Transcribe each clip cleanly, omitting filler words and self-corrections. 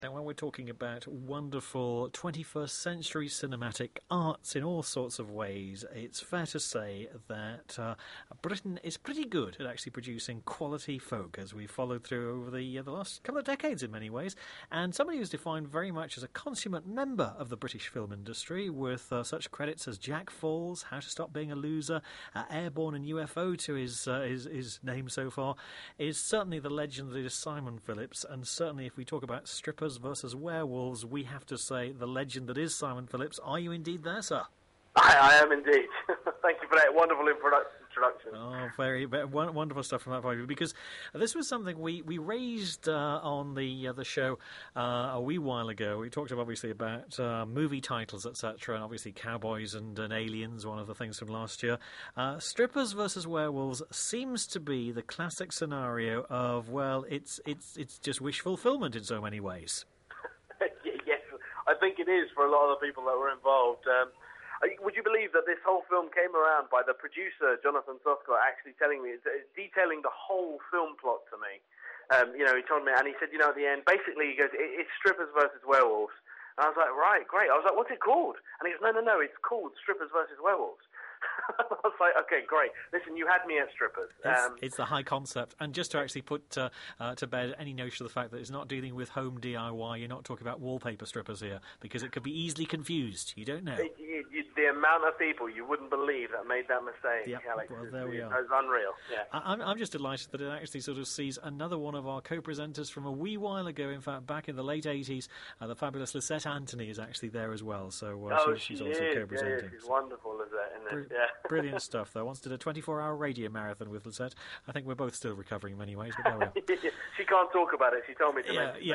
Now, when we're talking about wonderful 21st century cinematic arts in all sorts of ways, it's fair to say that Britain is pretty good at actually producing quality folk, as we've followed through over the last couple of decades in many ways. And somebody who's defined very much as a consummate member of the British film industry, with such credits as Jack Falls, How to Stop Being a Loser, Airborne and UFO to his name so far, is certainly the legend that is Simon Phillips. And certainly if we talk about strippers versus werewolves, we have to say the legend that is Simon Phillips. Are you indeed there, sir? I am indeed. Thank you for that wonderful introduction. Oh, very wonderful stuff from that point of view, because this was something we raised on the show a wee while ago. We talked obviously about movie titles, etc., and obviously Cowboys and Aliens, one of the things from last year. Strippers versus werewolves seems to be the classic scenario of, well, it's just wish fulfillment in so many ways. Yes, I think it is for a lot of the people that were involved. Would you believe that this whole film came around by the producer, Jonathan Soscott, actually telling me, detailing the whole film plot to me? He told me, and he said, at the end, basically, he goes, it's strippers versus werewolves. And I was like, right, great. I was like, what's it called? And he goes, no, it's called Strippers versus Werewolves. I was like, okay, great. Listen, you had me at strippers. It's the high concept. And just to actually put to bed any notion of the fact that it's not dealing with home DIY, you're not talking about wallpaper strippers here, because it could be easily confused. You don't know. The amount of people you wouldn't believe that made that mistake, yep. Alex, well, there we are. It's unreal. Yeah. I'm just delighted that it actually sort of sees another one of our co-presenters from a wee while ago, in fact, back in the late 80s. The fabulous Lisette Anthony is actually there as well. So she's also co-presenting. Yeah, she's wonderful, Lisette, isn't it? Yeah. Brilliant stuff, though. Once did a 24-hour radio marathon with Lisette. I think we're both still recovering in many ways, but there we are. She can't talk about it. She told me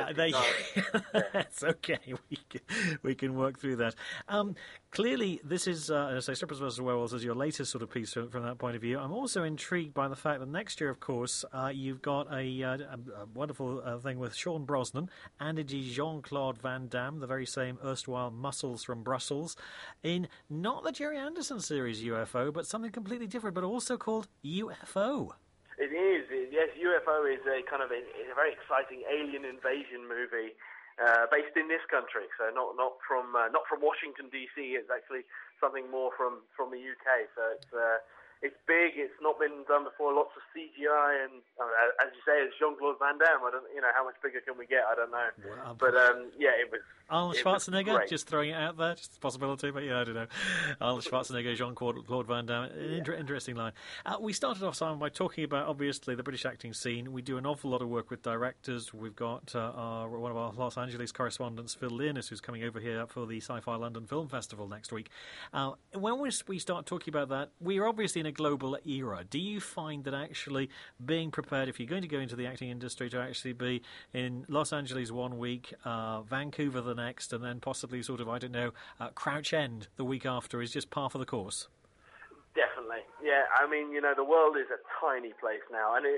to That's okay. We can work through that. Clearly, this is, as I say, Strippers vs. Werewolves as your latest sort of piece from that point of view. I'm also intrigued by the fact that next year, of course, you've got a wonderful thing with Sean Brosnan, and it is Jean-Claude Van Damme, the very same erstwhile Muscles from Brussels, in not the Jerry Anderson series UFO, but something completely different, but also called UFO. It is, yes. UFO is a kind of a very exciting alien invasion movie based in this country. So not from Washington DC. It's actually something more from the UK. So it's big. It's not been done before. Lots of CGI, and as you say, it's Jean-Claude Van Damme. I don't, how much bigger can we get? I don't know. Well, but it was. Arnold Schwarzenegger, just throwing it out there, just a possibility, but I don't know. Arnold Schwarzenegger, Jean-Claude Van Damme, interesting line. We started off, Simon, by talking about, obviously, the British acting scene. We do an awful lot of work with directors. We've got one of our Los Angeles correspondents, Phil Learness, who's coming over here for the Sci-Fi London Film Festival next week. When we start talking about that, we are obviously in a global era. Do you find that actually being prepared, if you're going to go into the acting industry, to actually be in Los Angeles one week, Vancouver the next, and then possibly sort of, Crouch End the week after, is just par for the course? Definitely, yeah. I mean, the world is a tiny place now, and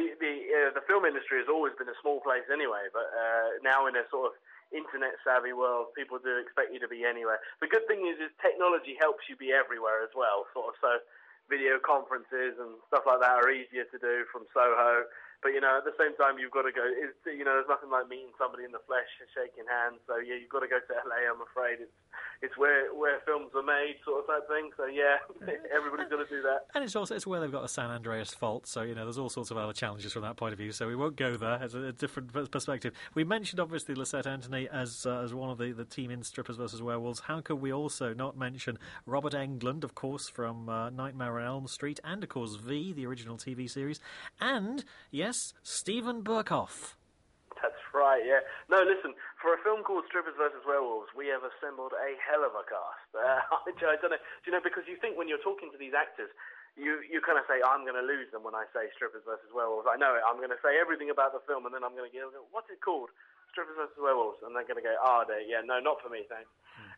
the film industry has always been a small place anyway. But now in a sort of internet-savvy world, people do expect you to be anywhere. The good thing is technology helps you be everywhere as well. Sort of, so video conferences and stuff like that are easier to do from Soho. But, at the same time, you've got to go, there's nothing like meeting somebody in the flesh and shaking hands. So, yeah, you've got to go to LA, I'm afraid. It's where films are made, sort of type thing. So, yeah, everybody's got to do that. And it's where they've got the San Andreas Fault. So, there's all sorts of other challenges from that point of view. So we won't go there as a different perspective. We mentioned, obviously, Lisette Anthony as one of the team in Strippers vs. Werewolves. How could we also not mention Robert Englund, of course, from Nightmare on Elm Street, and, of course, V, the original TV series, and, yes, Steven Berkoff. That's right, yeah. No, listen, for a film called Strippers vs. Werewolves, we have assembled a hell of a cast. I don't know, because you think when you're talking to these actors, you kind of say, I'm going to lose them when I say Strippers vs. Werewolves. I know it. I'm going to say everything about the film, and then I'm going to go, what's it called? Strippers vs. Werewolves. And they're going to go, no, not for me, thanks.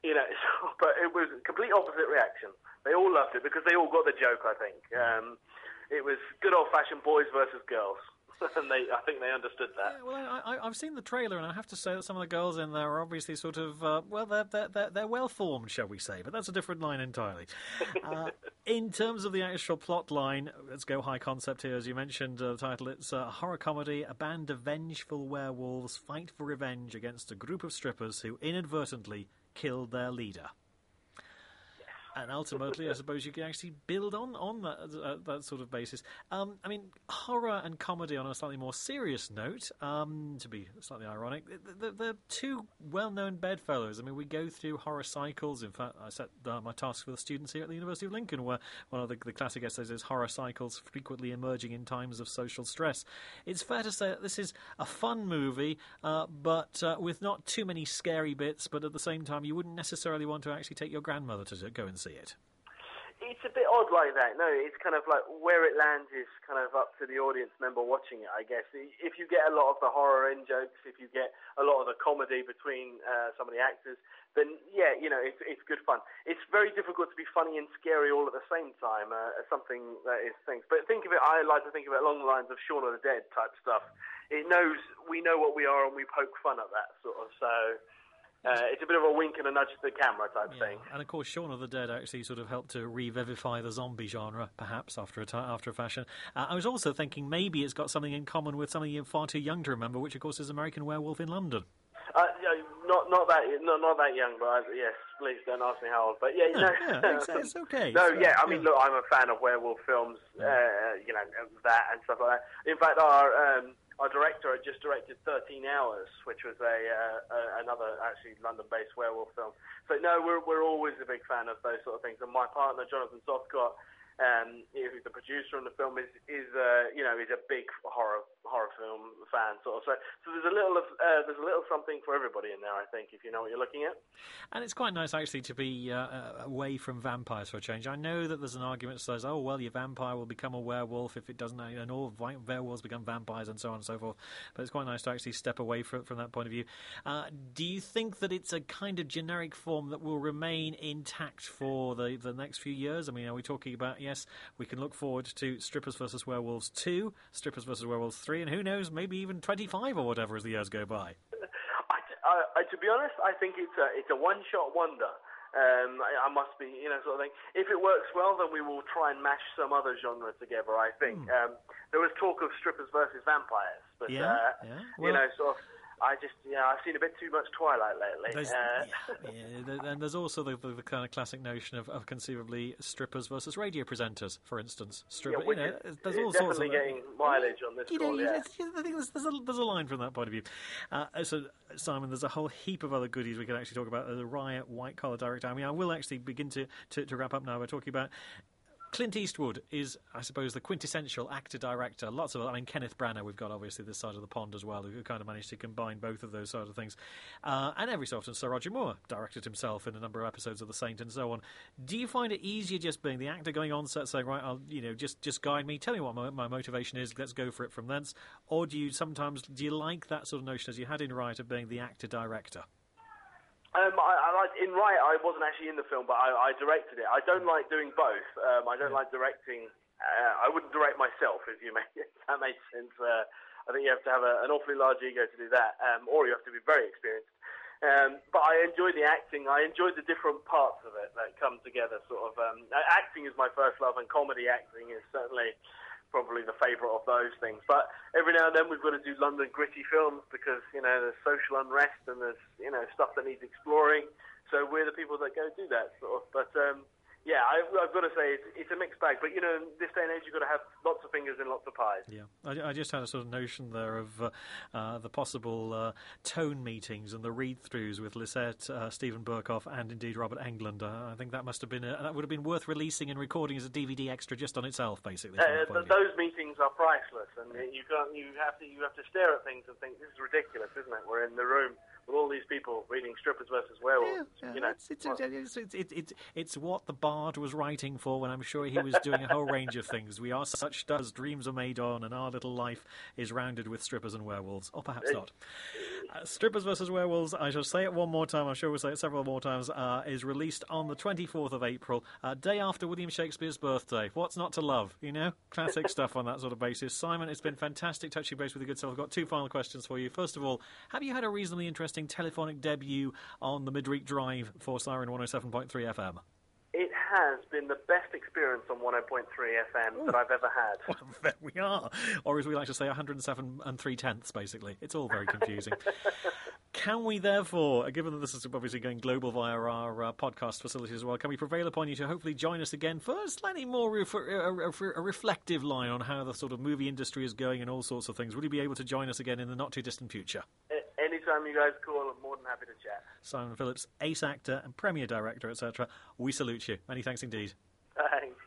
But it was a complete opposite reaction. They all loved it because they all got the joke, I think. It was good old-fashioned boys versus girls. And I think they understood that. Yeah, well, I've seen the trailer, and I have to say that some of the girls in there are obviously sort of, they're well-formed, shall we say, but that's a different line entirely. In terms of the actual plot line, let's go high concept here. As you mentioned, the title, it's a horror comedy. A band of vengeful werewolves fight for revenge against a group of strippers who inadvertently killed their leader. And ultimately, I suppose you can actually build on that sort of basis. I mean, horror and comedy on a slightly more serious note, to be slightly ironic, they're two well-known bedfellows. I mean, we go through horror cycles. In fact, I set my task for the students here at the University of Lincoln, where one of the classic essays is horror cycles frequently emerging in times of social stress. It's fair to say that this is a fun movie, but with not too many scary bits, but at the same time, you wouldn't necessarily want to actually take your grandmother to go and see it. It's a bit odd like that. No, it's kind of like where it lands is kind of up to the audience member watching it, I guess. If you get a lot of the horror in jokes, if you get a lot of the comedy between some of the actors, then yeah, it's good fun. It's very difficult to be funny and scary all at the same time. Something that is things. But think of it. I like to think of it along the lines of Shaun of the Dead type stuff. We know what we are, and we poke fun at that sort of. So. It's a bit of a wink and a nudge to the camera type thing. And of course, Shaun of the Dead actually sort of helped to revivify the zombie genre, perhaps, after a fashion. I was also thinking maybe it's got something in common with something you're far too young to remember, which, of course, is American Werewolf in London. Not that young, but yes, please don't ask me how old. But it's okay. No, I mean, look, I'm a fan of werewolf films, that and stuff like that. In fact, our director had just directed 13 Hours, which was another actually London-based werewolf film. So no, we're always a big fan of those sort of things. And my partner Jonathan Southcott, who's the producer on the film, is a big horror film fan sort of. So there's a little something for everybody in there, I think, if you know what you're looking at. And it's quite nice actually to be away from vampires for a change. I know that there's an argument that says, oh well, your vampire will become a werewolf if it doesn't, and all werewolves become vampires and so on and so forth. But it's quite nice to actually step away from that point of view. Do you think that it's a kind of generic form that will remain intact for the next few years? I mean, are we talking about, yes, we can look forward to Strippers vs. Werewolves 2, Strippers vs. Werewolves 3, and who knows, maybe even 25 or whatever as the years go by? To be honest, I think it's a one-shot wonder. I must be, sort of thing. If it works well, then we will try and mash some other genre together, I think. There was talk of Strippers versus Vampires, but, sort of... I've seen a bit too much Twilight lately. And there's also the kind of classic notion of conceively strippers versus radio presenters, for instance. There's all sorts of getting mileage on this. I think there's a line from that point of view. So, Simon, there's a whole heap of other goodies we can actually talk about. The Riot White Collar Director. I mean, I will actually begin to wrap up now by talking about. Clint Eastwood is, I suppose, the quintessential actor-director. Lots of, Kenneth Branagh, we've got obviously this side of the pond as well, who kind of managed to combine both of those sort of things. And every so often, Sir Roger Moore directed himself in a number of episodes of The Saint and so on. Do you find it easier just being the actor going on set, saying, right, just guide me, tell me what my motivation is, let's go for it from thence? Or do you like that sort of notion, as you had in Riot, of being the actor-director? In Riot, I wasn't actually in the film, but I directed it. I don't like doing both. I don't like directing. I wouldn't direct myself, if that makes sense. I think you have to have an awfully large ego to do that, or you have to be very experienced. But I enjoy the acting. I enjoy the different parts of it that come together. Sort of acting is my first love, and comedy acting is certainly probably the favourite of those things. But every now and then we've got to do London gritty films because, there's social unrest and there's, stuff that needs exploring. So we're the people that go do that sort of. But, I've got to say it's a mixed bag. But, in this day and age, you've got to have lots of fingers in lots of pies. Yeah, I just had a sort of notion there of the possible tone meetings and the read-throughs with Lisette, Stephen Burkoff, and indeed Robert Englund. I think that must have been that would have been worth releasing and recording as a DVD extra just on itself, basically. Those meetings are priceless, and you have to stare at things and think, this is ridiculous, isn't it? We're in the room with all these people reading Strippers versus Werewolves. It's what the Bard was writing for when I'm sure he was doing a whole range of things. We are such stars dreams are made on, and our little life is rounded with strippers and werewolves. Or perhaps not. Strippers versus Werewolves, I shall say it one more time, I'm sure we'll say it several more times, is released on the 24th of April, day after William Shakespeare's birthday. What's not to love, Classic stuff on that sort of basis. Simon, it's been fantastic touching base with the good self. I've got two final questions for you. First of all, have you had a reasonably interesting telephonic debut on the midweek drive for Siren 107.3 FM? It has been the best experience on 100.3 FM that I've ever had. Well, there we are. Or as we like to say, 107 3/10, basically. It's all very confusing. Can we therefore, given that this is obviously going global via our podcast facilities as well, can we prevail upon you to hopefully join us again for a slightly more a reflective line on how the sort of movie industry is going and all sorts of things? Will you be able to join us again in the not-too-distant future? Anytime you guys call, I'm more than happy to chat. Simon Phillips, ace actor and premiere director, etc. We salute you. Many thanks indeed. Thanks.